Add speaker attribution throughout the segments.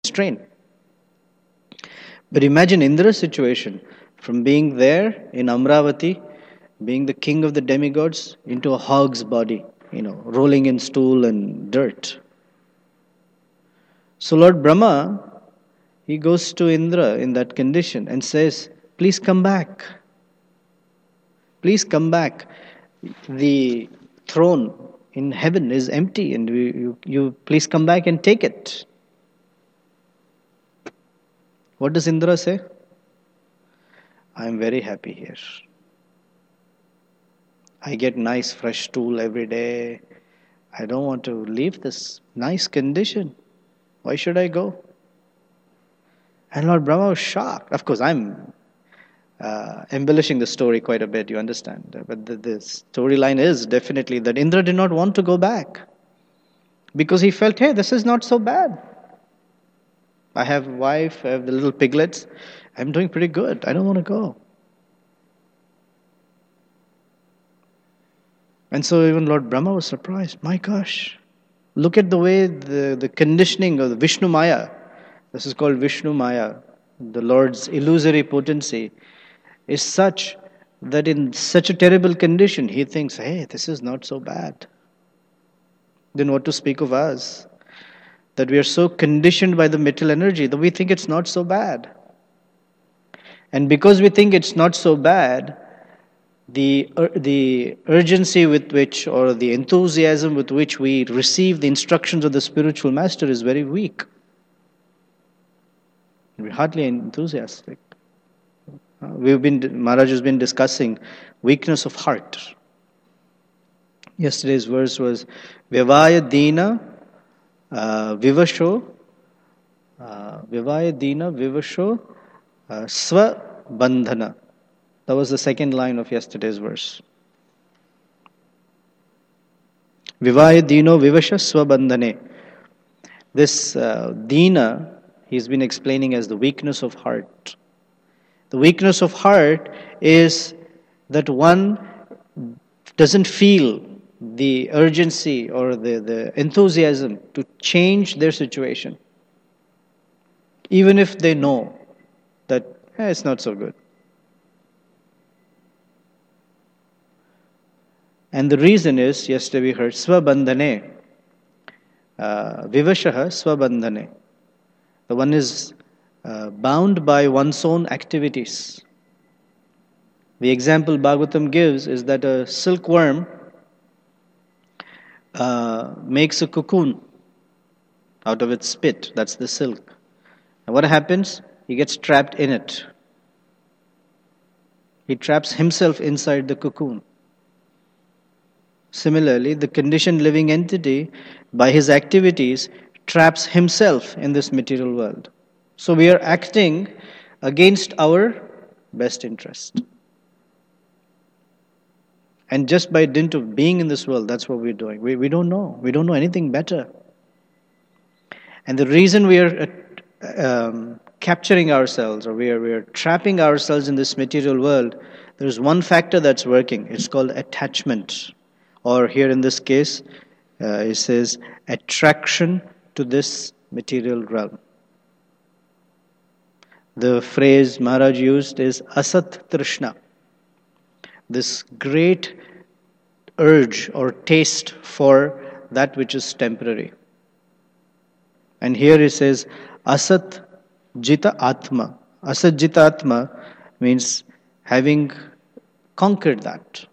Speaker 1: restraint. But imagine Indra's situation from being there in Amravati, being the king of the demigods, into a hog's body, rolling in stool and dirt. So Lord Brahma, he goes to Indra in that condition and says, please come back. Please come back. The throne in heaven is empty, and you please come back and take it. What does Indra say? I am very happy here. I get nice fresh stool every day. I don't want to leave this nice condition. Why should I go? And Lord Brahma was shocked. Of course, I'm embellishing the story quite a bit, you understand. But the storyline is definitely that Indra did not want to go back because he felt, hey, this is not so bad. I have a wife, I have the little piglets. I'm doing pretty good. I don't want to go. And so even Lord Brahma was surprised. My gosh, look at the way the conditioning of the Vishnu Maya, this is called Vishnu Maya, the Lord's illusory potency, is such that in such a terrible condition, he thinks, hey, this is not so bad. Then what to speak of us? That we are so conditioned by the material energy that we think it's not so bad. And because we think it's not so bad, the urgency with which, or the enthusiasm with which we receive the instructions of the spiritual master is very weak. We're hardly enthusiastic. Maharaj has been discussing weakness of heart. Yesterday's verse was Vyavaya Dina Vivasho Swa Bandhana. That was the second line of yesterday's verse. Vivaya Dino Vivasha Swa Bandhane. This Dina, he's been explaining as the weakness of heart. The weakness of heart is that one doesn't feel the urgency or the enthusiasm to change their situation, even if they know that it's not so good. And the reason is, yesterday we heard, Swabandhane, Vivashaha Swabandhane. The one is bound by one's own activities. The example Bhagavatam gives is that a silkworm makes a cocoon out of its spit. That's the silk. And what happens? He gets trapped in it. He traps himself inside the cocoon. Similarly, the conditioned living entity, by his activities, traps himself in this material world. So we are acting against our best interest. And just by dint of being in this world, that's what we're doing. We don't know. We don't know anything better. And the reason we are capturing ourselves, or we are trapping ourselves in this material world, there's one factor that's working. It's called attachment. Or here in this case, it says attraction to this material realm. The phrase Maharaj used is asat trishna. This great urge or taste for that which is temporary. And here it says asat jita atma. Asat jita atma means having conquered that.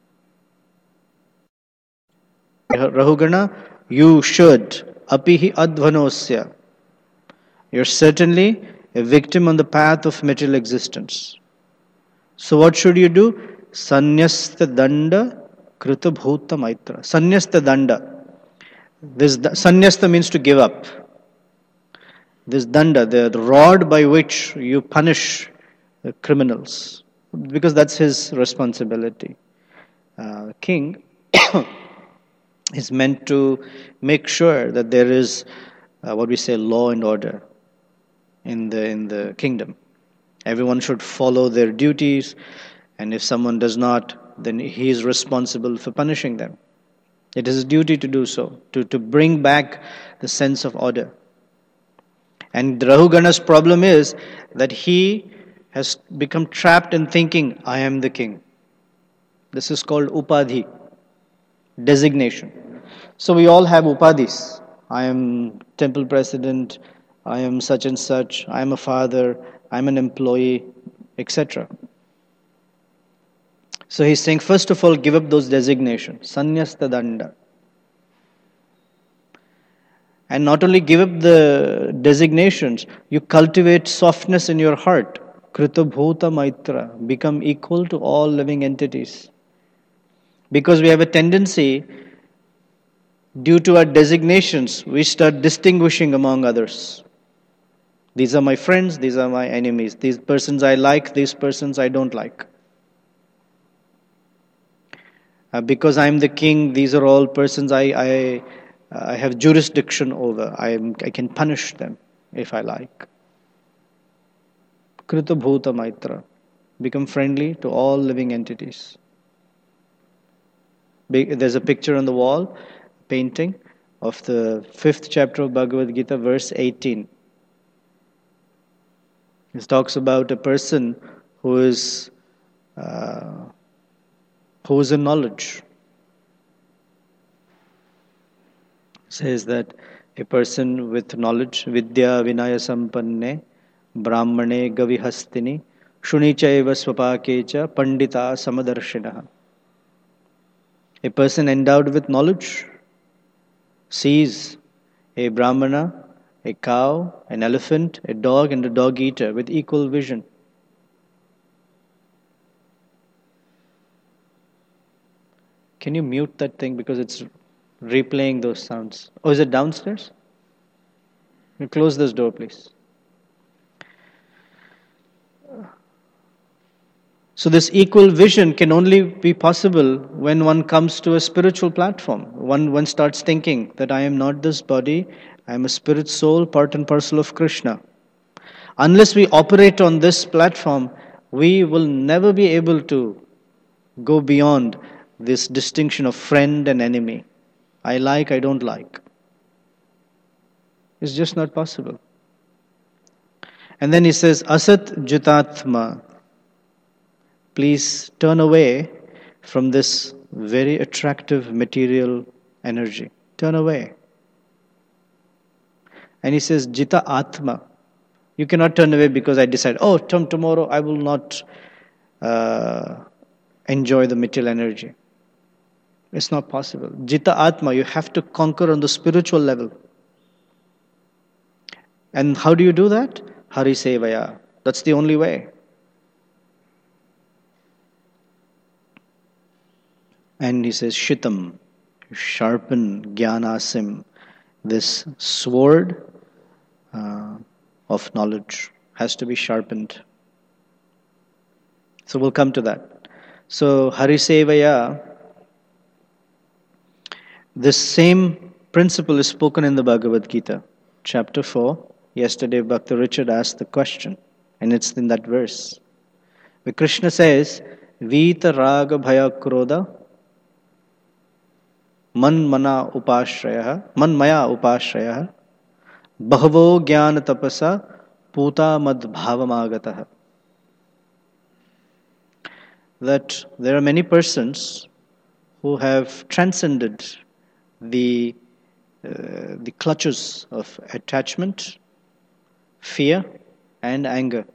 Speaker 1: Rahugana, you should. Apihi advanosya. You're certainly a victim on the path of material existence. So what should you do? Sanyasta danda krita bhuta maitra. Sanyasta danda. This sanyasta means to give up. This danda, the rod by which you punish the criminals, because that's his responsibility. King is meant to make sure that there is what we say law and order in the kingdom. Everyone should follow their duties, and if someone does not, then he is responsible for punishing them. It is his duty to do so, to bring back the sense of order. And Rahugana's problem is that he has become trapped in thinking, I am the king. This is called upadhi, designation. So we all have upadhis. I am temple president, I am such and such, I am a father, I am an employee, etc. So he's saying, first of all, give up those designations, sanyasta danda. And not only give up the designations, you cultivate softness in your heart. Krita bhuta maitra, become equal to all living entities. Because we have a tendency, due to our designations, we start distinguishing among others. These are my friends, these are my enemies. These persons I like, these persons I don't like. Because I'm the king, these are all persons I have jurisdiction over. I can punish them if I like. Krita bhuta maitra. Become friendly to all living entities. There's a picture on the wall, painting, of the 5th chapter of Bhagavad Gita, verse 18. It talks about a person who is in knowledge. It says that a person with knowledge, vidya vinaya sampanne, brahmane gavihastini, shunichaiva swapakecha, pandita samadarshinaha. A person endowed with knowledge sees a brahmana, a cow, an elephant, a dog, and a dog eater with equal vision. Can you mute that thing because it's replaying those sounds? Oh, is it downstairs? You close this door, please. So this equal vision can only be possible when one comes to a spiritual platform. One starts thinking that I am not this body, I am a spirit soul, part and parcel of Krishna. Unless we operate on this platform, we will never be able to go beyond this distinction of friend and enemy. I like, I don't like. It's just not possible. And then he says, Asat Jitatma. Please turn away from this very attractive material energy. Turn away. And he says, Jita Atma. You cannot turn away because I decide, tomorrow I will not enjoy the material energy. It's not possible. Jita Atma, you have to conquer on the spiritual level. And how do you do that? Hari Sevaya. That's the only way. And he says, Shitam, sharpen Gyanasim, this sword of knowledge has to be sharpened. So we'll come to that. So Harisevaya, this same principle is spoken in the Bhagavad Gita, chapter 4. Yesterday Bhakta Richard asked the question, and it's in that verse, where Krishna says, Vita Raga Bhaya Krodha Man maya upashraya bahavo jnana tapasa puta mad bhavamagataha. That there are many persons who have transcended the clutches of attachment, fear, and anger,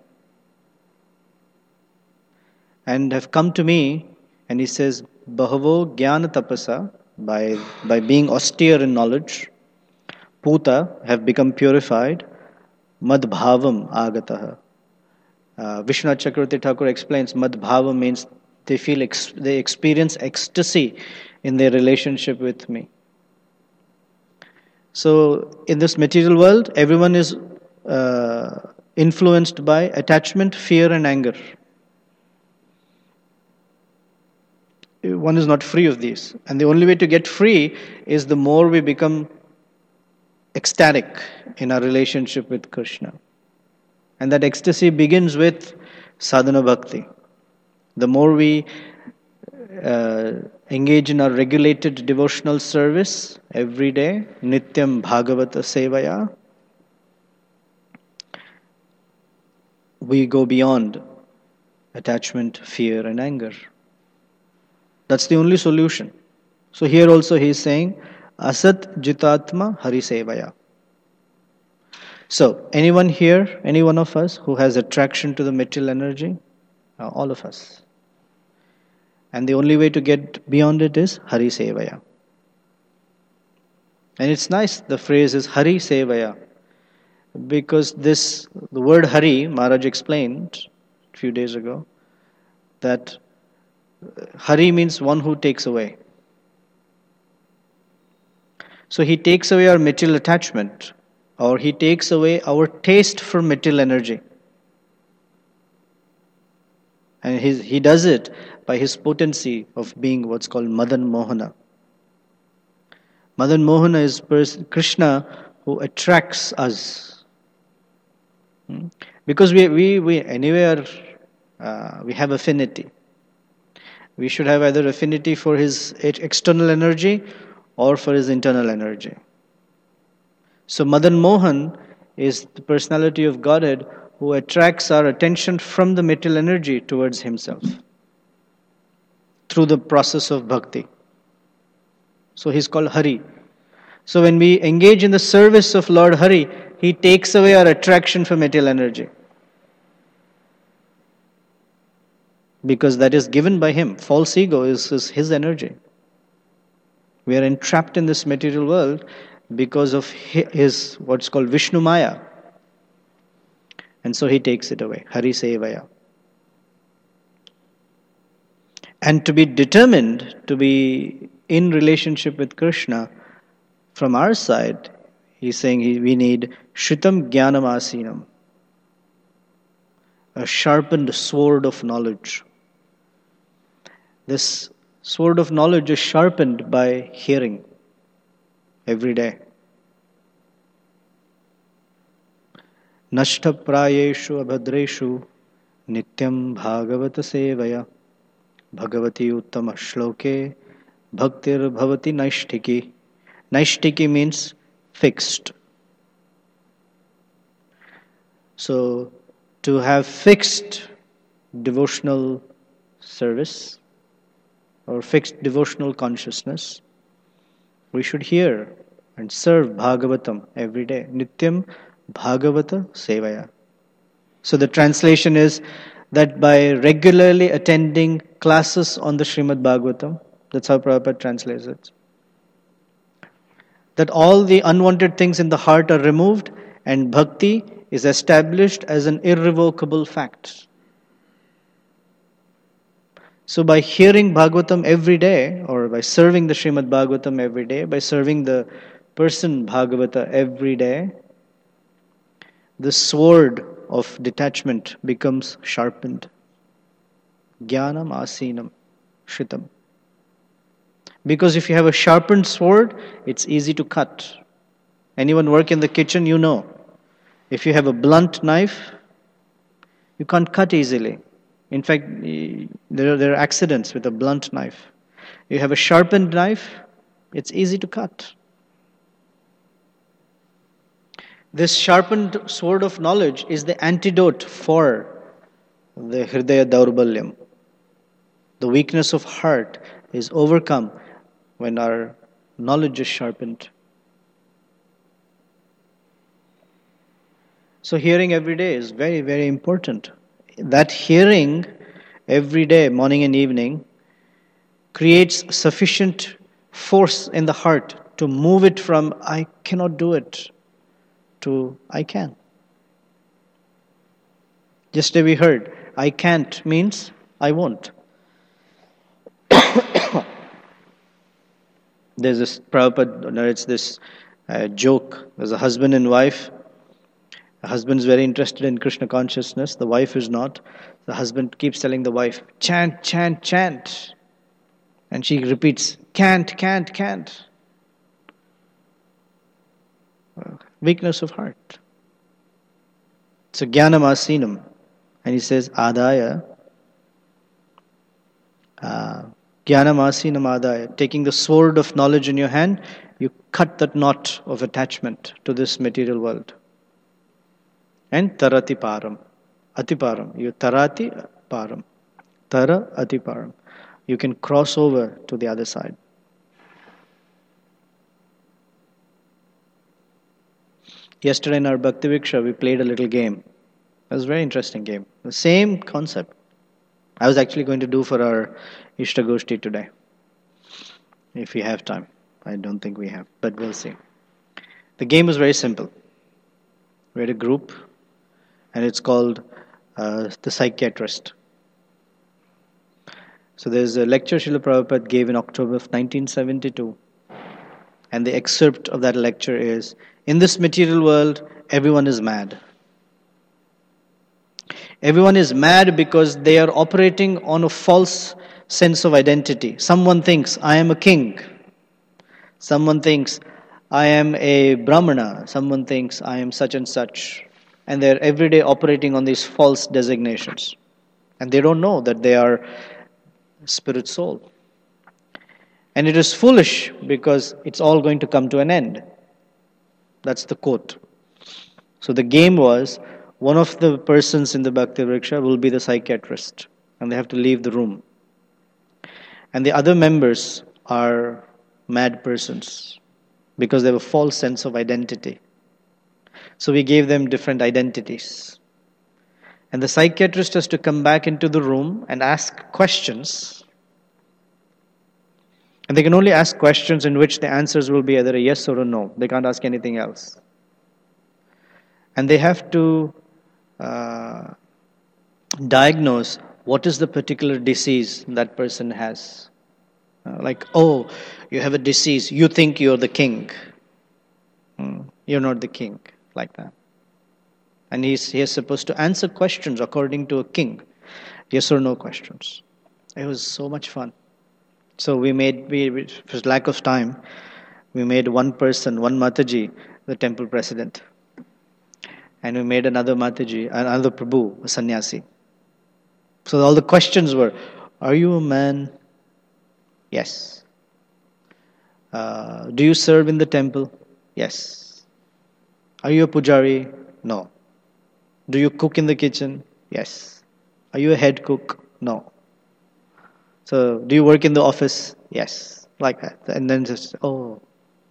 Speaker 1: and have come to me. And he says, bahavo jnana tapasa, by being austere in knowledge, puta, have become purified, mad bhavam agataha. Vishwanath Chakravarti Thakur explains, mad bhavam means they experience ecstasy in their relationship with me. So in this material world, everyone is influenced by attachment, fear, and anger. One is not free of these. And the only way to get free is the more we become ecstatic in our relationship with Krishna. And that ecstasy begins with sadhana bhakti. The more we engage in our regulated devotional service every day, nityam bhagavata sevaya, we go beyond attachment, fear, and anger. That's the only solution. So here also he is saying, Asat Jitatma Hari Sevaya. So, anyone here, any one of us who has attraction to the material energy? All of us. And the only way to get beyond it is Hari Sevaya. And it's nice, the phrase is Hari Sevaya. Because the word Hari, Maharaj explained a few days ago, that Hari means one who takes away. So he takes away our material attachment, or he takes away our taste for material energy. And he does it by his potency of being what's called Madan Mohana. Madan Mohana is Krishna who attracts us. Because we anyway we have affinity. We should have either affinity for his external energy or for his internal energy. So Madan Mohan is the personality of Godhead who attracts our attention from the material energy towards himself through the process of bhakti. So he's called Hari. So when we engage in the service of Lord Hari, he takes away our attraction for material energy. Because that is given by him. False ego is his energy. We are entrapped in this material world because of his what's called Vishnu Maya. And so he takes it away. Hari Sevaya. And to be determined to be in relationship with Krishna, from our side, he's saying we need Shritam Jnanam Asinam, a sharpened sword of knowledge. This sword of knowledge is sharpened by hearing every day. Nashta prayeshu abhadreshu nityam bhagavata sevaya bhagavati uttama shloke bhaktir bhavati naishtiki. Naishtiki means fixed. So, to have fixed devotional service or fixed devotional consciousness, we should hear and serve Bhagavatam every day. Nityam Bhagavata Sevaya. So the translation is that by regularly attending classes on the Srimad Bhagavatam, that's how Prabhupada translates it, that all the unwanted things in the heart are removed and bhakti is established as an irrevocable fact. So by hearing Bhagavatam every day, or by serving the Srimad Bhagavatam every day, by serving the person Bhagavata every day, the sword of detachment becomes sharpened. Jnanam Asinam Shritam. Because if you have a sharpened sword, it's easy to cut. Anyone work in the kitchen, you know. If you have a blunt knife, you can't cut easily. In fact, there are accidents with a blunt knife. You have a sharpened knife, it's easy to cut. This sharpened sword of knowledge is the antidote for the Hridaya Daurbalyam. The weakness of heart is overcome when our knowledge is sharpened. So hearing every day is very, very important. That hearing every day, morning and evening, creates sufficient force in the heart to move it from I cannot do it to I can. Yesterday we heard, I can't means I won't. There's this, Prabhupada narrates this joke. There's a husband and wife. The husband is very interested in Krishna consciousness. The wife is not. The husband keeps telling the wife, chant, chant, chant. And she repeats, can't, can't, can't. Weakness of heart. So Jnanam Asinam. And he says, Adaya. Jnanam Asinam Adaya. Taking the sword of knowledge in your hand, you cut that knot of attachment to this material world. And Tarati Param. Atiparam. You tarati param. Tara atiparam. You can cross over to the other side. Yesterday in our Bhakti Viksha, we played a little game. It was a very interesting game. The same concept. I was actually going to do for our Ishtagoshti today. If we have time. I don't think we have, but we'll see. The game was very simple. We had a group, and it's called The Psychiatrist. So there's a lecture Srila Prabhupada gave in October of 1972. And the excerpt of that lecture is, in this material world, everyone is mad. Everyone is mad because they are operating on a false sense of identity. Someone thinks, I am a king. Someone thinks, I am a Brahmana. Someone thinks, I am such and such. And they're every day operating on these false designations. And they don't know that they are spirit soul. And it is foolish because it's all going to come to an end. That's the quote. So the game was, one of the persons in the Bhakti Vriksha will be the psychiatrist. And they have to leave the room. And the other members are mad persons because they have a false sense of identity. So we gave them different identities. And the psychiatrist has to come back into the room and ask questions. And they can only ask questions in which the answers will be either a yes or a no. They can't ask anything else. And they have to diagnose what is the particular disease that person has. Like, oh, you have a disease, you think you're the king. You're not the king, like that. And he is supposed to answer questions according to a king. Yes or no questions. It was so much fun. So for lack of time, we made one person, one Mataji, the temple president. And we made another Mataji, another Prabhu, a sannyasi. So all the questions were, are you a man? Yes. Do you serve in the temple? Yes. Are you a pujari? No. Do you cook in the kitchen? Yes. Are you a head cook? No. So, do you work in the office? Yes. Like that. And then just, oh.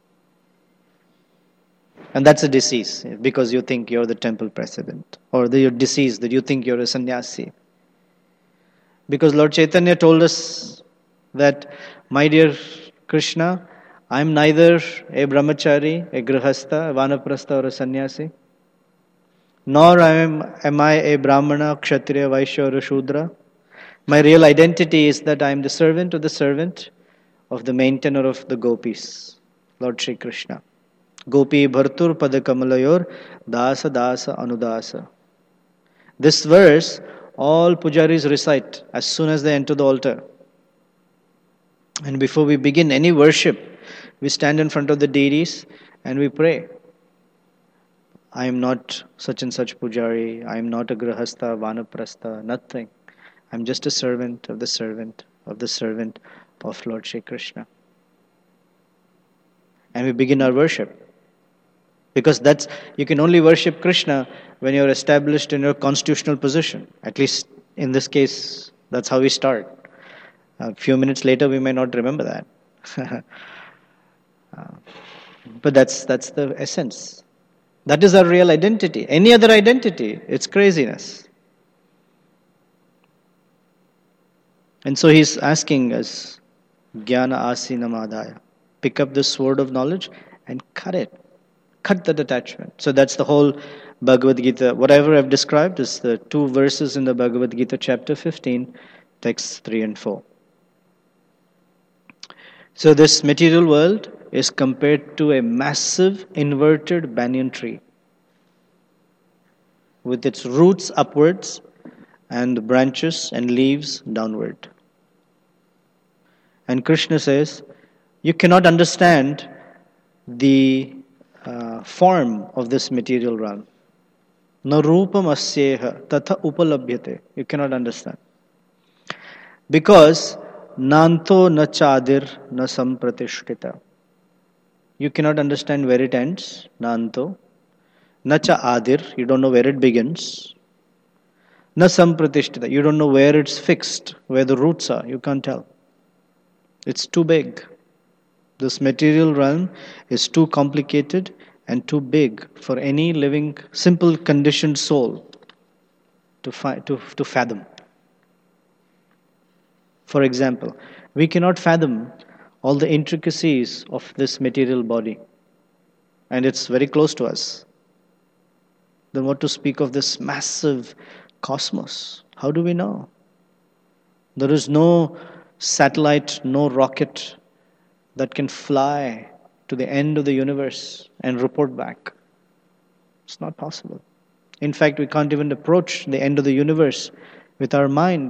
Speaker 1: And that's a disease, because you think you're the temple president. Or your disease that you think you're a sannyasi. Because Lord Chaitanya told us that, my dear Krishna, I'm neither a brahmachari, a grihastha, a vanaprastha, or a sannyasi. Nor am I a brahmana, kshatriya, vaishya, or a shudra. My real identity is that I am the servant of the maintainer of the gopis, Lord Shri Krishna. Gopi bhartur padakamalayur dasa dasa anudasa. This verse, all pujaris recite as soon as they enter the altar. And before we begin any worship, we stand in front of the deities and we pray. I am not such and such pujari. I am not a grihastha, vanaprastha, nothing. I'm just a servant of the servant of the servant of Lord Shri Krishna. And we begin our worship. Because you can only worship Krishna when you're established in your constitutional position. At least in this case, that's how we start. A few minutes later, we may not remember that. But that's the essence. That is our real identity. Any other identity, it's craziness. And so he's asking us, Jnana Asina Madhaya. Pick up the sword of knowledge and cut it. Cut that attachment. So that's the whole Bhagavad Gita. Whatever I've described is the 2 verses in the Bhagavad Gita, chapter 15, texts 3 and 4. So this material world is compared to a massive inverted banyan tree with its roots upwards and branches and leaves downward. And Krishna says, you cannot understand the form of this material realm. Na rupam asyeha tatha upalabhyate. You cannot understand. Because nanto na chadir na sampratishthita. You cannot understand where it ends, nanto. Na cha adir, you don't know where it begins. Na sampratishtita. You don't know where it's fixed, where the roots are. You can't tell. It's too big. This material realm is too complicated and too big for any living, simple, conditioned soul to fathom. For example, we cannot fathom all the intricacies of this material body, and it's very close to us. Then, what to speak of this massive cosmos? How do we know? There is no satellite, no rocket that can fly to the end of the universe and report back. It's not possible. In fact, we can't even approach the end of the universe with our mind.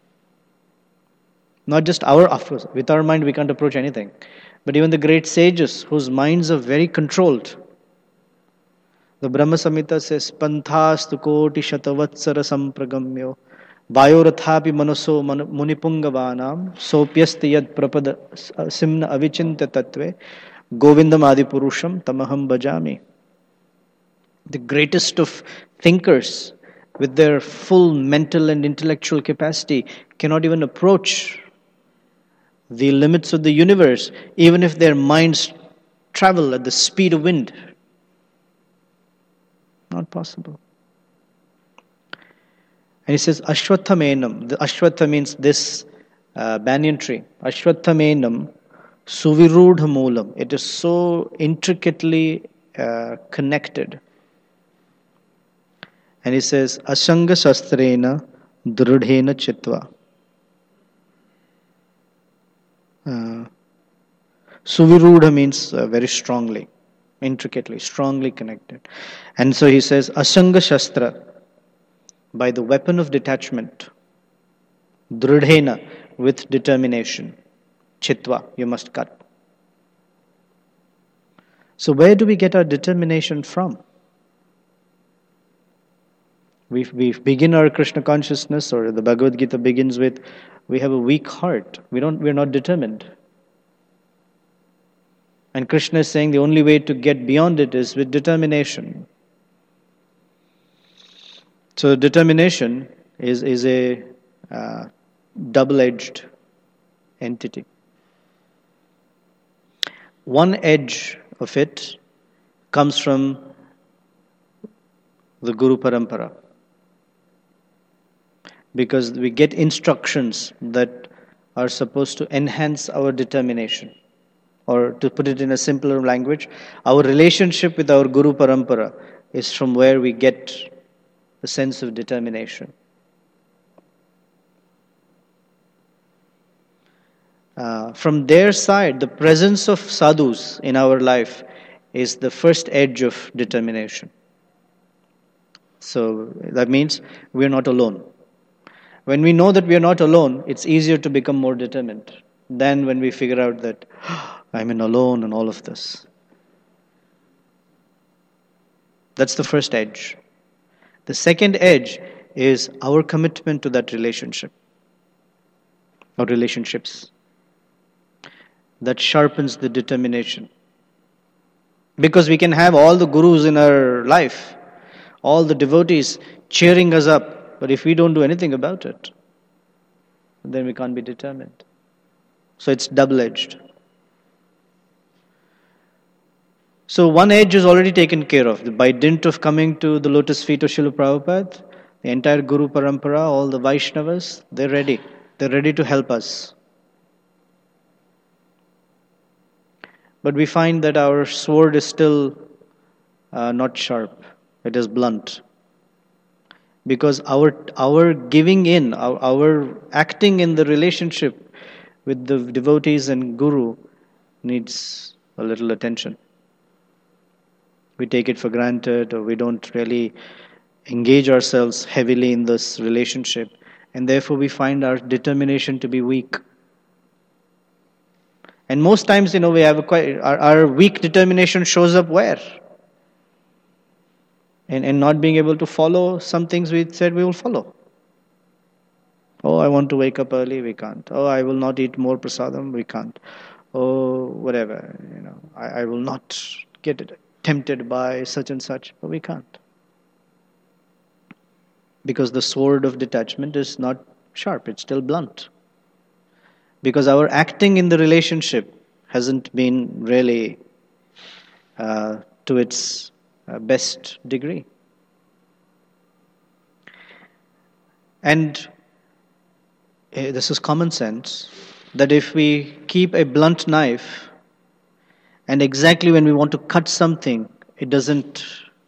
Speaker 1: Not just with our mind we can't approach anything. But even the great sages whose minds are very controlled. The Brahma Samhita says, Panthastu koti shatavatsara sampragamyo vayorathapi manaso munipungavanam sopyasti yad prapada simna avichinta tatve govindam adipurusham tamaham bhajami. The greatest of thinkers with their full mental and intellectual capacity cannot even approach the limits of the universe, even if their minds travel at the speed of wind. Not possible. And he says, Ashwathamenam. The Ashwatha means this banyan tree. Ashwathamenam suvirudha moolam. It is so intricately connected. And he says, Asanga shastrena drudhena chitva. Suvirudha means very strongly, intricately, strongly connected. And so he says, Asanga Shastra, by the weapon of detachment, Drudhena, with determination, Chitva, you must cut. So where do we get our determination from? We begin our Krishna consciousness, or the Bhagavad Gita begins with, we have a weak heart. We're not determined. And Krishna is saying the only way to get beyond it is with determination. So determination is a double-edged entity. One edge of it comes from the Guru Parampara, because we get instructions that are supposed to enhance our determination. Or to put it in a simpler language, our relationship with our Guru Parampara is from where we get the sense of determination. From their side, the presence of sadhus in our life is the first edge of determination. So that means we are not alone. When we know that we are not alone, it's easier to become more determined than when we figure out that I'm in alone and all of this. That's the first edge. The second edge is our commitment to that relationship or relationships. That sharpens the determination. Because we can have all the gurus in our life, all the devotees cheering us up, but if we don't do anything about it, then we can't be determined. So it's double-edged. So one edge is already taken care of. By dint of coming to the lotus feet of Srila Prabhupada, the entire Guru Parampara, all the Vaishnavas, they're ready. They're ready to help us. But we find that our sword is still not sharp. It is blunt. Because our giving in, our acting in the relationship with the devotees and Guru needs a little attention. We take it for granted, or we don't really engage ourselves heavily in this relationship, and therefore we find our determination to be weak. And most times, we have our weak determination shows up where? And not being able to follow some things we said we will follow. Oh, I want to wake up early, we can't. Oh, I will not eat more prasadam, we can't. Oh, whatever, I will not get tempted by such and such, but we can't. because the sword of detachment is not sharp, it's still blunt. Because our acting in the relationship hasn't been really to its best degree. And this is common sense, that if we keep a blunt knife and exactly when we want to cut something, it doesn't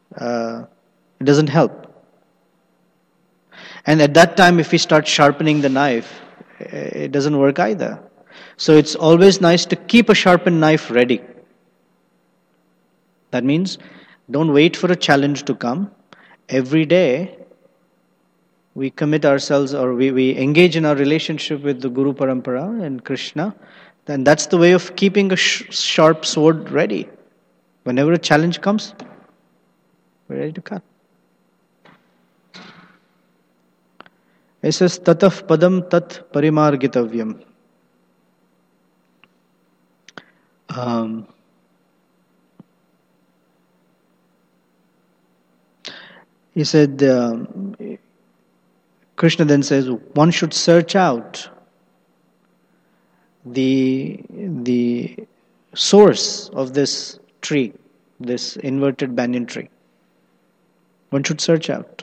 Speaker 1: help. And at that time, if we start sharpening the knife, it doesn't work either. So it's always nice to keep a sharpened knife ready. That means don't wait for a challenge to come. Every day, we commit ourselves, or we engage in our relationship with the Guru Parampara and Krishna, then that's the way of keeping a sharp sword ready. Whenever a challenge comes, we're ready to cut. It says, tatah padam tat parimargitavyam. He said, Krishna then says, one should search out the source of this tree, this inverted banyan tree. One should search out.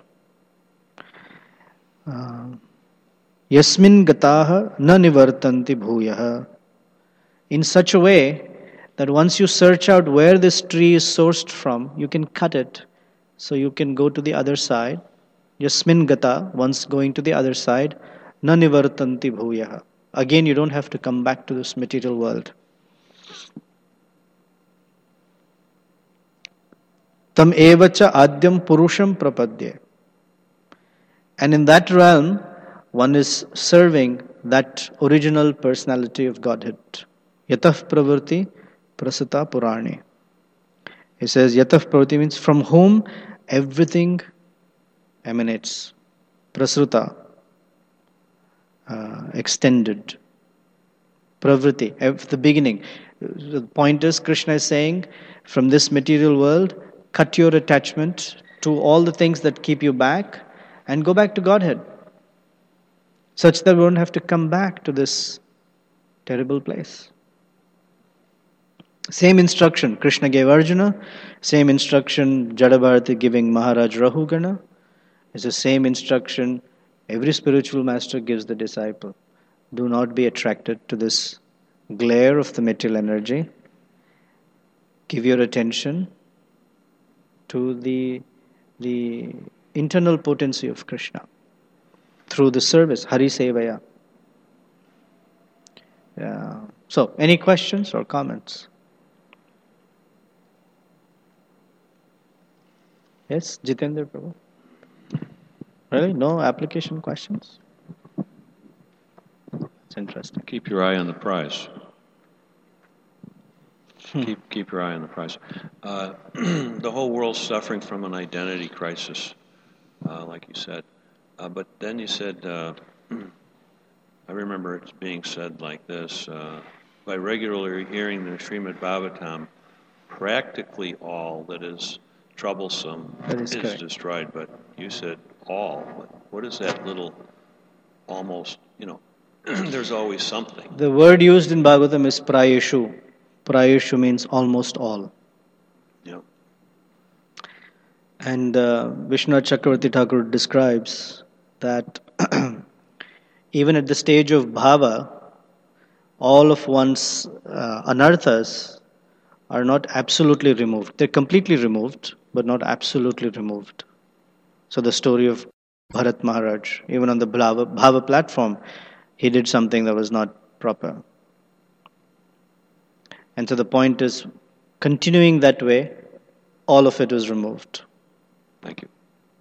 Speaker 1: Yasmin gataha na nivartanti bhuyaha. In such a way that once you search out where this tree is sourced from, you can cut it, so you can go to the other side. Yasmin gata, once going to the other side, na nivartanti bhuyaha. Again, you don't have to come back to this material world. Tam evacha adyam purusham prapadye. And in that realm, one is serving that original personality of Godhead. Yatah pravritti prasata purani. He says, Yatah pravritti means from whom everything emanates. Prasruta, extended. Pravritti, at the beginning. The point is, Krishna is saying, from this material world, cut your attachment to all the things that keep you back and go back to Godhead, such that we won't have to come back to this terrible place. Same instruction Krishna gave Arjuna, same instruction Jadabharati giving Maharaj Rahugana. It's the same instruction every spiritual master gives the disciple. Do not be attracted to this glare of the material energy. Give your attention to the internal potency of Krishna through the service, Hari Sevaya. So, any questions or comments? Yes, Jitendra Prabhu. Really? No application questions? It's interesting.
Speaker 2: Keep your eye on the prize. Keep your eye on the prize. The whole world's suffering from an identity crisis, like you said. But then you said, I remember it being said like this, by regularly hearing the Srimad Bhagavatam, practically all that is troublesome is destroyed. But you said all. What is that little almost, there's always something.
Speaker 1: The word used in Bhagavatam is prayeshu. Prayeshu means almost all.
Speaker 2: Yeah.
Speaker 1: And Vishnu Chakravarti Thakur describes that even at the stage of bhava, all of one's anarthas are not absolutely removed. They're completely removed, but not absolutely removed. So the story of Bharat Maharaj, even on the bhava platform, he did something that was not proper. And so the point is, continuing that way, all of it was removed.
Speaker 2: Thank you.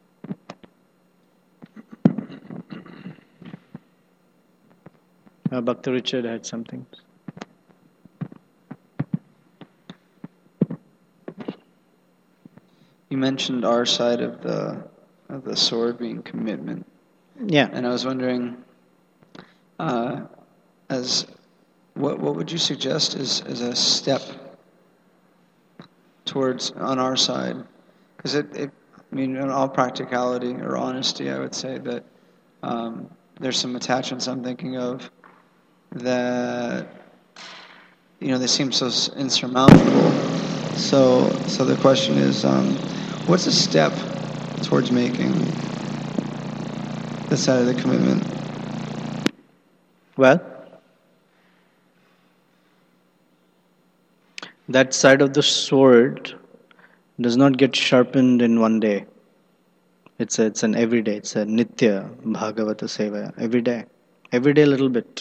Speaker 1: Bhakti Richard had something.
Speaker 3: You mentioned our side of the sword being commitment.
Speaker 1: Yeah.
Speaker 3: And I was wondering, what would you suggest as a step towards on our side? Because I mean, in all practicality or honesty, I would say that there's some attachments I'm thinking of that, they seem so insurmountable. So the question is, what's a step towards making this side of the commitment?
Speaker 1: Well, that side of the sword does not get sharpened in one day. It's an everyday. It's a nitya bhagavata seva. Every day a little bit.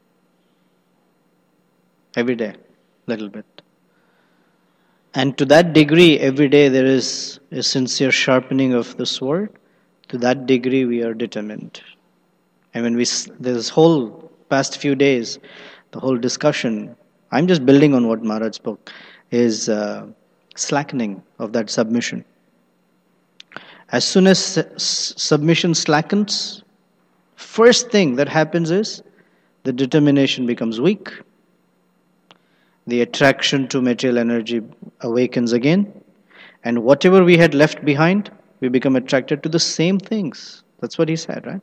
Speaker 1: Every day, little bit. And to that degree, every day there is a sincere sharpening of the sword. To that degree, we are determined. And when this whole past few days, the whole discussion, I'm just building on what Maharaj spoke, is slackening of that submission. As soon as submission slackens, first thing that happens is the determination becomes weak. The attraction to material energy awakens again. And whatever we had left behind, we become attracted to the same things. That's what he said, right?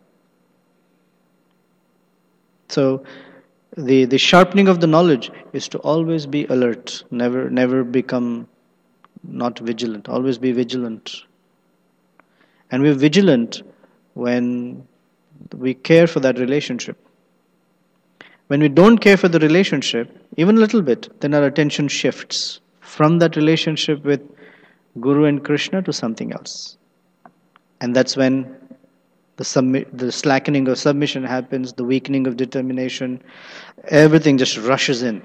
Speaker 1: So the sharpening of the knowledge is to always be alert, never become not vigilant, always be vigilant. And we're vigilant when we care for that relationship. When we don't care for the relationship, even a little bit, then our attention shifts from that relationship with Guru and Krishna to something else. And that's when the slackening of submission happens, the weakening of determination, everything just rushes in.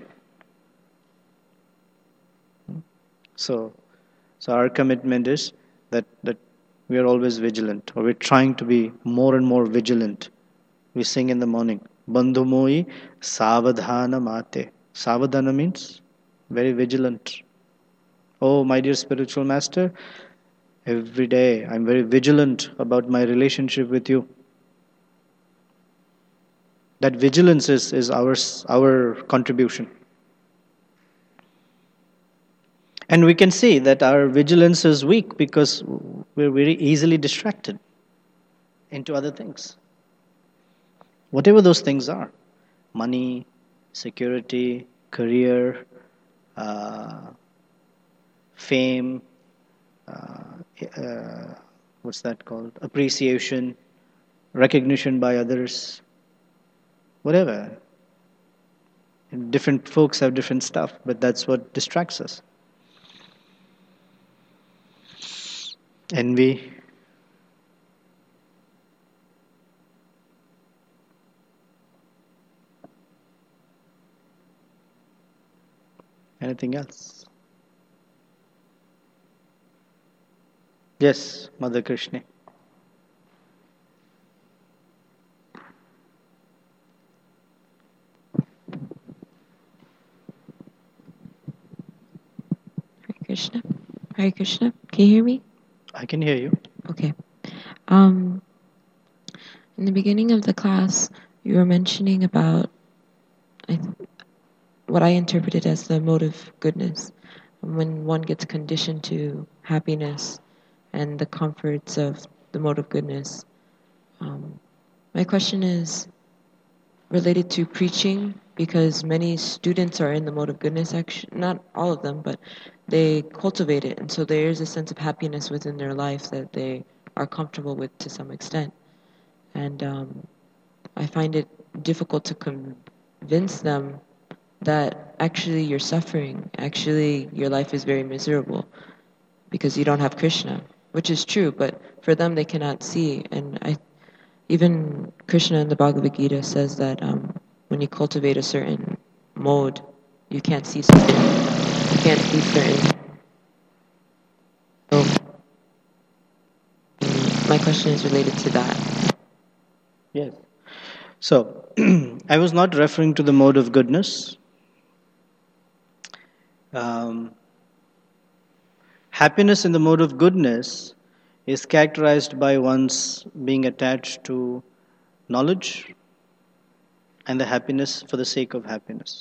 Speaker 1: So our commitment is that we are always vigilant, or we're trying to be more and more vigilant. We sing in the morning, Bandhu moi savadhana mate. Savadhana means very vigilant. Oh, my dear spiritual master, every day I'm very vigilant about my relationship with you. That vigilance is our contribution. And we can see that our vigilance is weak because we're very easily distracted into other things. Whatever those things are, money, security, career, fame, what's that called? Appreciation, recognition by others, whatever. And different folks have different stuff, but that's what distracts us. Envy. Anything else? Yes, Mother Krishna.
Speaker 4: Krishna. Hare Krishna. Can you hear me?
Speaker 1: I can hear you.
Speaker 4: Okay. In the beginning of the class, you were mentioning about what I interpreted as the mode of goodness. When one gets conditioned to happiness and the comforts of the mode of goodness. My question is related to preaching, because many students are in the mode of goodness, actually, not all of them, but they cultivate it, and so there is a sense of happiness within their life that they are comfortable with to some extent. And I find it difficult to convince them that actually you're suffering, actually your life is very miserable because you don't have Krishna, which is true, but for them they cannot see. And even Krishna in the Bhagavad Gita says that when you cultivate a certain mode, you can't see something. You can't see certain. So my question is related to that.
Speaker 1: Yes. So I was not referring to the mode of goodness. Happiness in the mode of goodness is characterized by one's being attached to knowledge and the happiness for the sake of happiness.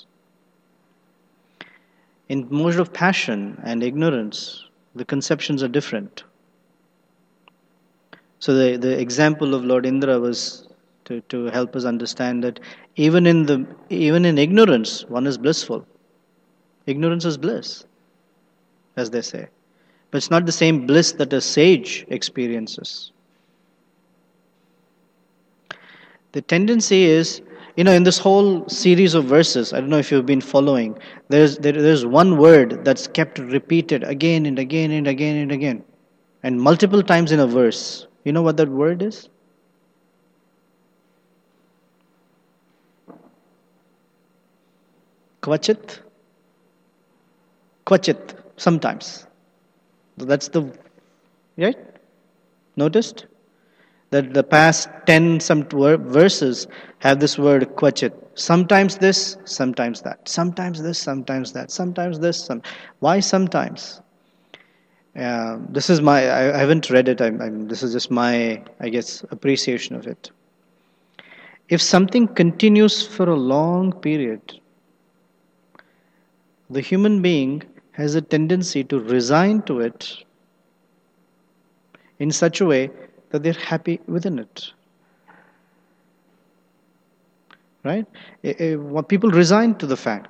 Speaker 1: In mode of passion and ignorance, the conceptions are different. So the example of Lord Indra was to help us understand that even in ignorance, one is blissful. Ignorance is bliss, as they say. But it's not the same bliss that a sage experiences. The tendency is, in this whole series of verses, I don't know if you've been following, there's one word that's kept repeated again and again and again and again, and multiple times in a verse. You know what that word is? Kvachit? Kvachit, sometimes. That's the, right? Noticed? That the past 10 verses have this word kvachit. Sometimes this, sometimes that. Sometimes this, sometimes that. Sometimes this, why sometimes? This is I haven't read it. This is just my, I guess, appreciation of it. If something continues for a long period, the human being has a tendency to resign to it in such a way that they're happy within it. Right? People resign to the fact.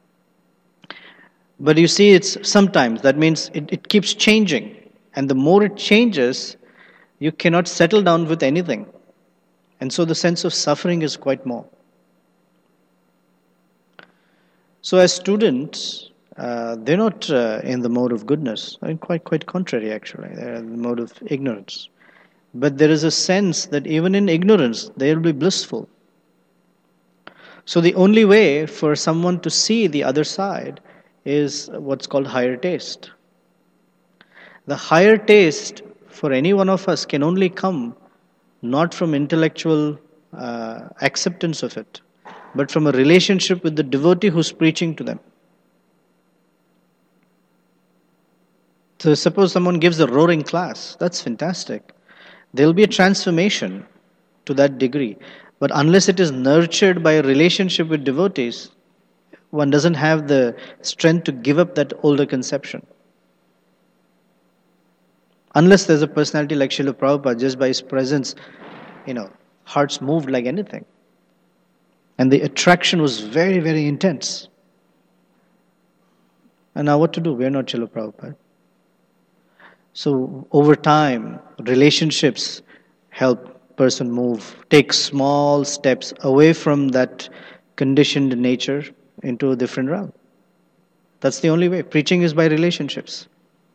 Speaker 1: But you see, it's sometimes. That means it keeps changing. And the more it changes, you cannot settle down with anything. And so the sense of suffering is quite more. So as students, they're not in the mode of goodness. I mean, quite contrary, actually. They're in the mode of ignorance. But there is a sense that even in ignorance, they'll be blissful. So the only way for someone to see the other side is what's called higher taste. The higher taste for any one of us can only come not from intellectual acceptance of it, but from a relationship with the devotee who's preaching to them. So suppose someone gives a roaring class, that's fantastic. There'll be a transformation to that degree. But unless it is nurtured by a relationship with devotees, one doesn't have the strength to give up that older conception. Unless there's a personality like Srila Prabhupada, just by his presence, hearts moved like anything. And the attraction was very, very intense. And now what to do? We're not Srila Prabhupada. So over time, relationships help person move, take small steps away from that conditioned nature into a different realm. That's the only way. Preaching is by relationships.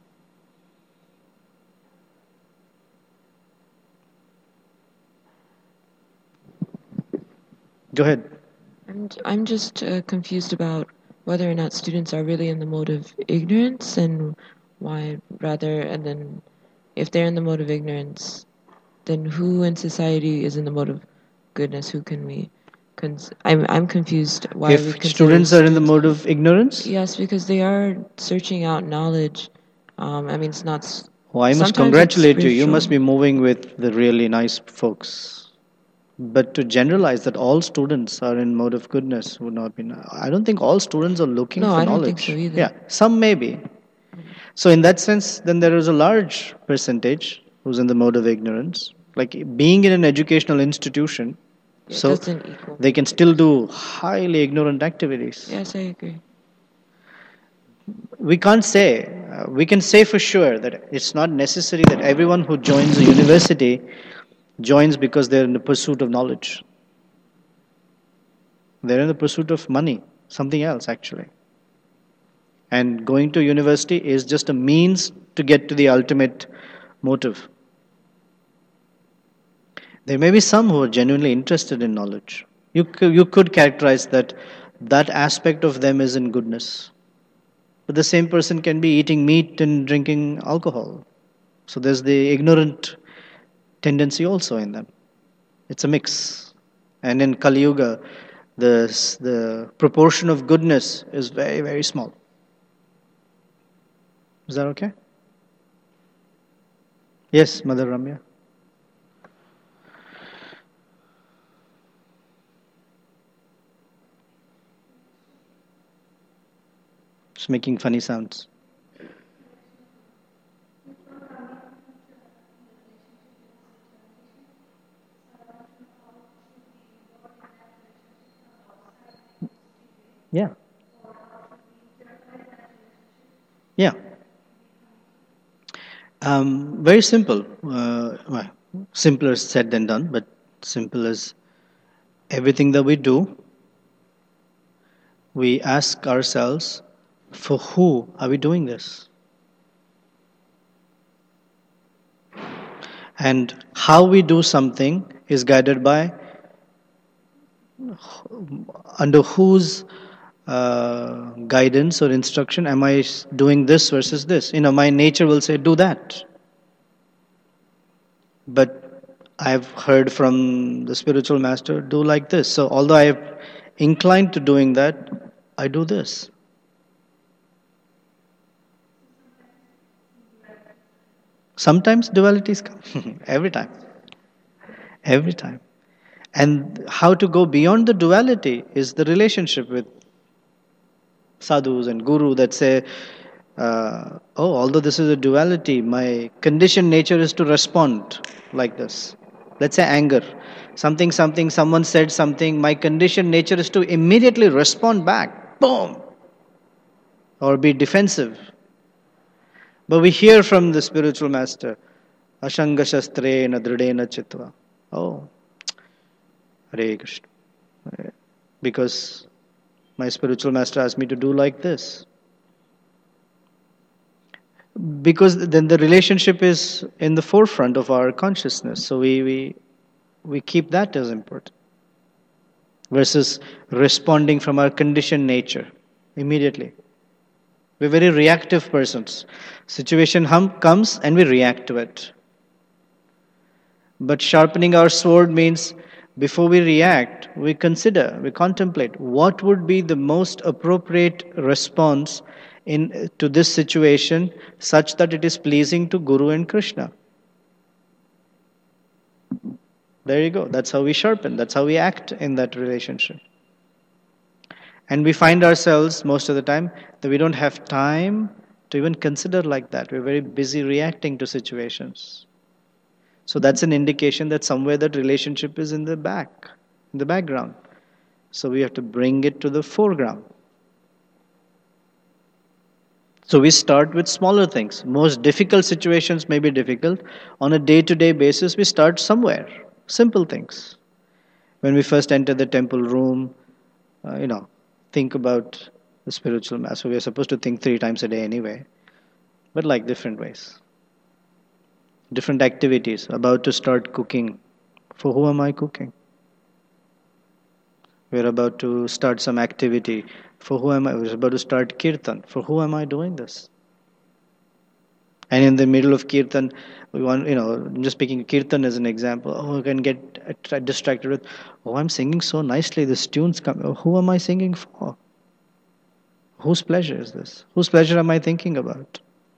Speaker 1: Go ahead.
Speaker 4: I'm just confused about whether or not students are really in the mode of ignorance and why and then if they're in the mode of ignorance, then who in society is in the mode of goodness? Who can we? I'm confused why we
Speaker 1: If students are in the mode of ignorance?
Speaker 4: Yes, because they are searching out knowledge. It's not.
Speaker 1: Well, I must congratulate you. You must be moving with the really nice folks. But to generalize that all students are in mode of goodness would not be. I don't think all students are looking for knowledge.
Speaker 4: No, I don't think so either.
Speaker 1: Yeah, some may be. So in that sense, then there is a large percentage who's in the mode of ignorance. Like being in an educational institution, so they can still do highly ignorant activities.
Speaker 4: Yes, I agree.
Speaker 1: We can't say, we can say for sure that it's not necessary that everyone who joins a university joins because they're in the pursuit of knowledge. They're in the pursuit of money, something else actually. And going to university is just a means to get to the ultimate motive. There may be some who are genuinely interested in knowledge. You could characterize that aspect of them is in goodness. But the same person can be eating meat and drinking alcohol. So there's the ignorant tendency also in them. It's a mix. And in Kali Yuga, the proportion of goodness is very, very small. Is that okay? Yes, Mother Ramya. Just making funny sounds. Yeah. Yeah. Very simple. Well, simpler said than done, but simple as everything that we do, we ask ourselves, for who are we doing this? And how we do something is guided by under whose guidance or instruction am I doing this versus this. My nature will say, do that. But I've heard from the spiritual master, do like this. So although I've inclined to doing that, I do this. Sometimes dualities come. Every time. Every time. And how to go beyond the duality is the relationship with sadhus and guru that say, although this is a duality, my conditioned nature is to respond like this. Let's say anger. Someone said something, my conditioned nature is to immediately respond back. Boom! Or be defensive. But we hear from the spiritual master, Ashanga Shastrena Dridena Chitva. Oh, Hare Krishna. Because my spiritual master asked me to do like this. Because then the relationship is in the forefront of our consciousness. So we keep that as important. Versus responding from our conditioned nature immediately. We're very reactive persons. Situation comes and we react to it. But sharpening our sword means before we react, we consider, we contemplate what would be the most appropriate response to this situation such that it is pleasing to Guru and Krishna. There you go. That's how we sharpen. That's how we act in that relationship. And we find ourselves most of the time that we don't have time to even consider like that. We're very busy reacting to situations. So that's an indication that somewhere that relationship is in the background. So we have to bring it to the foreground. So we start with smaller things. Most difficult situations may be difficult. On a day-to-day basis, we start somewhere. Simple things. When we first enter the temple room, think about the spiritual master. We are supposed to think 3 times a day anyway, but like different ways. Different activities. About to start cooking. For who am I cooking? We're about to start some activity. For who am I? We're about to start kirtan. For who am I doing this? And in the middle of kirtan, we want, I'm just picking kirtan as an example. Oh, you can get distracted with, I'm singing so nicely. This tune's coming. Oh, who am I singing for? Whose pleasure is this? Whose pleasure am I thinking about?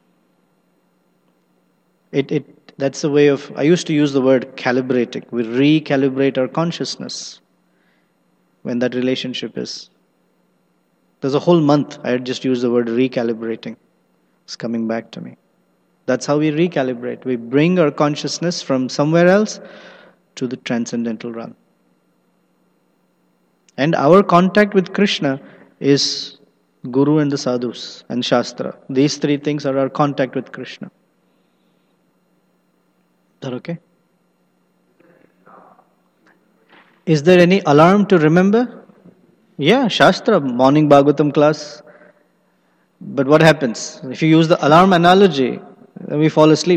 Speaker 1: That's the way of, I used to use the word calibrating. We recalibrate our consciousness when that relationship is. There's a whole month I had just used the word recalibrating. It's coming back to me. That's how we recalibrate. We bring our consciousness from somewhere else to the transcendental realm. And our contact with Krishna is Guru and the sadhus and Shastra. These 3 things are our contact with Krishna. Is that okay? Is there any alarm to remember? Yeah, Shastra, morning Bhagavatam class. But what happens? If you use the alarm analogy, then we fall asleep.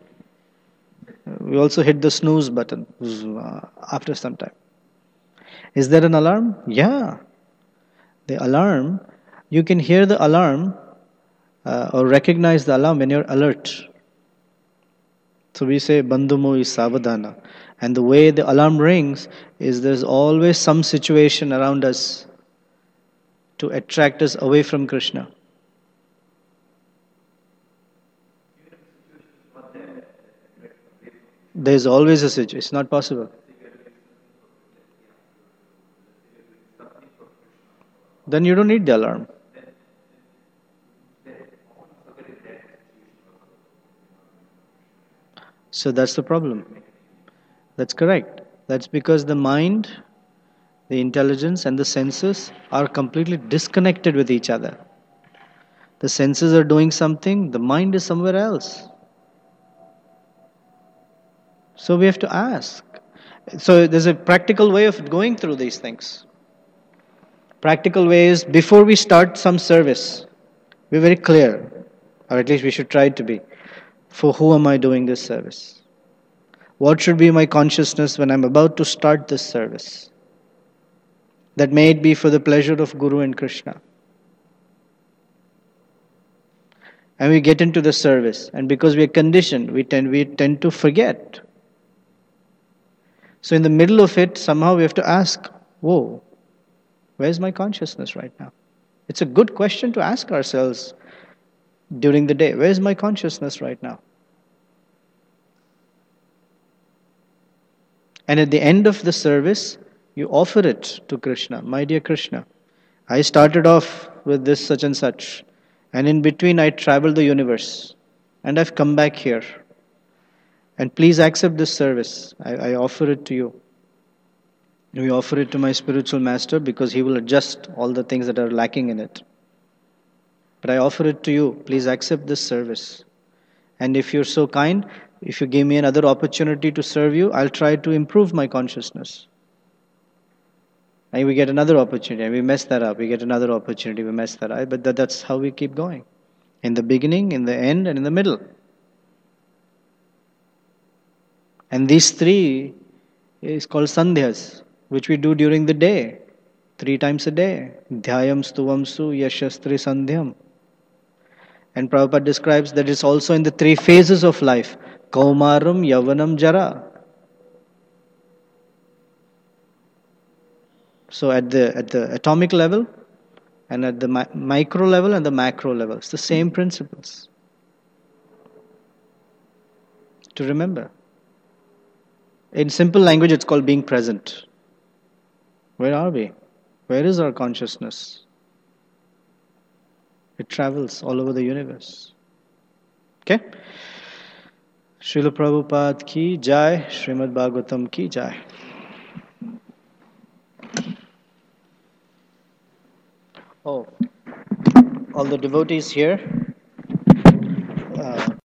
Speaker 1: We also hit the snooze button after some time. Is there an alarm? Yeah. The alarm, you can hear the alarm or recognize the alarm when you're alert. So we say, Bandhumo is savadhana. And the way the alarm rings is there's always some situation around us to attract us away from Krishna. There's always a situation. It's not possible. Then you don't need the alarm. So that's the problem. That's correct. That's because the mind The intelligence and the senses are completely disconnected with each other. The senses are doing something, the mind is somewhere else. So we have to ask. So there's a practical way of going through these things. Practical way is before we start some service, we're very clear, or at least we should try to be. For who am I doing this service? What should be my consciousness when I'm about to start this service? That may it be for the pleasure of Guru and Krishna. And we get into the service, and because we are conditioned, we tend to forget. So in the middle of it, somehow we have to ask, whoa, where's my consciousness right now? It's a good question to ask ourselves during the day. Where's my consciousness right now? And at the end of the service, you offer it to Krishna. My dear Krishna, I started off with this such and such. And in between I traveled the universe. And I've come back here. And please accept this service. I offer it to you. We offer it to my spiritual master because he will adjust all the things that are lacking in it. But I offer it to you. Please accept this service. And if you're so kind, if you give me another opportunity to serve you, I'll try to improve my consciousness. And we get another opportunity, and we mess that up. We get another opportunity, we mess that up. But that's how we keep going. In the beginning, in the end, and in the middle. And these three is called sandhyas, which we do during the day. 3 times a day. Dhyayam stuvamsu yashastri sandhyam. And Prabhupada describes that it's also in the 3 phases of life. Kaumaram, Yavanam, Jara. So at the atomic level, and at the micro level and the macro level, it's the same principles. To remember. In simple language, it's called being present. Where are we? Where is our consciousness? It travels all over the universe. Okay? Srila Prabhupada ki jai, Srimad Bhagavatam ki jai. Oh, all the devotees here